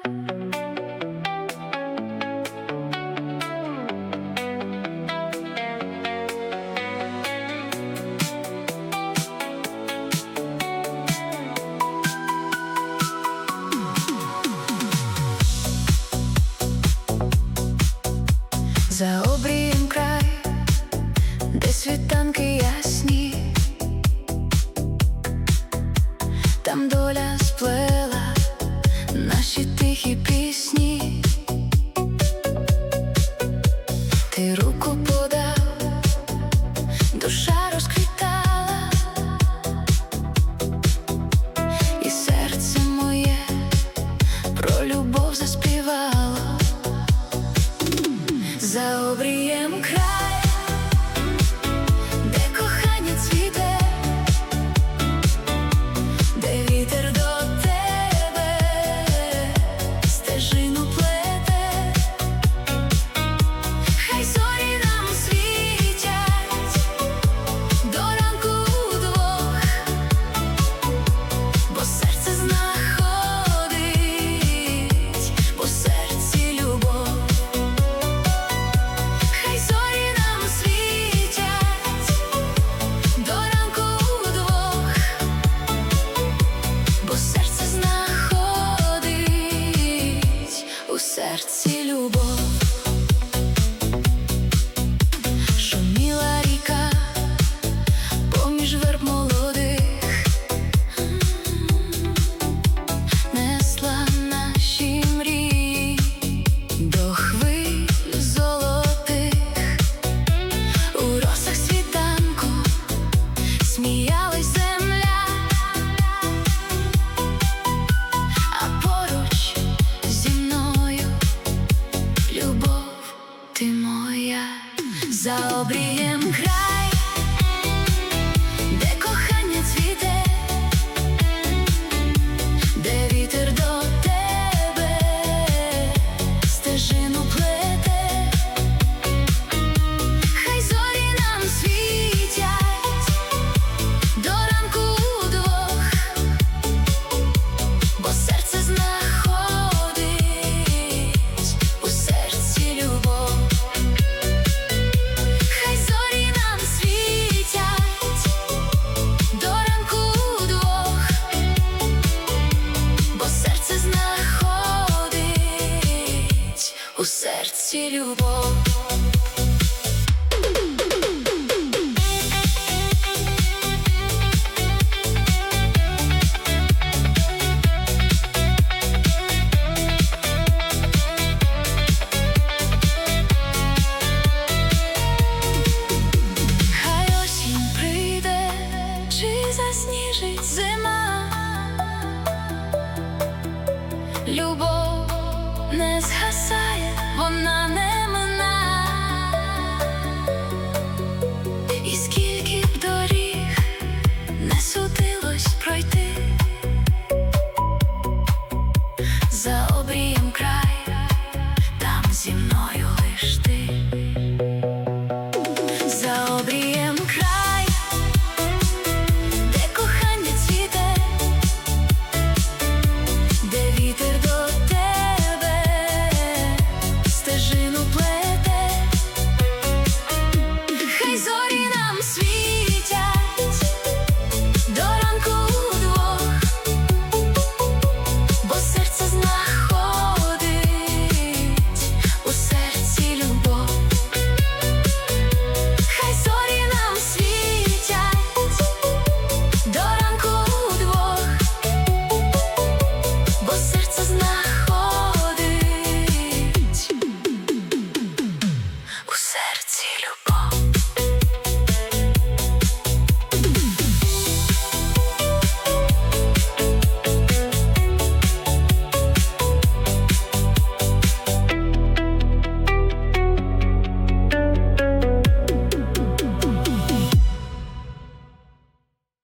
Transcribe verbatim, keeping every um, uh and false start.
За обрієм край, де світанки ясні, там доля сплела наші тихі пісні. Ти руку подав, душа розквітала, і серце моє про любов заспівало. За обрієм край, де кохання цвіте, де вітер до тебе стежину плете. Хай зорі нам світять до ранку удвох, бо серце знаходить у серці любов. У серці любов. Шуміла ріка поміж верб молодих, несла наші мрії до хвиль золотих. У росах світанку сміялась земля, а поруч зі мною любов ти моя. За обрієм край, де кохання цвіте, де вітер до тебе стежину плете. Хай зорі нам світять до ранку удвох, бо серце знаходить у серці любов. Хай зорі нам світять до ранку удвох, бо серце знаходить у серці любов. Засніжить зима, любов не згасає, вона не мина. І скільки б доріг не судилось пройти, за обрієм край, там зі мною лиш ти.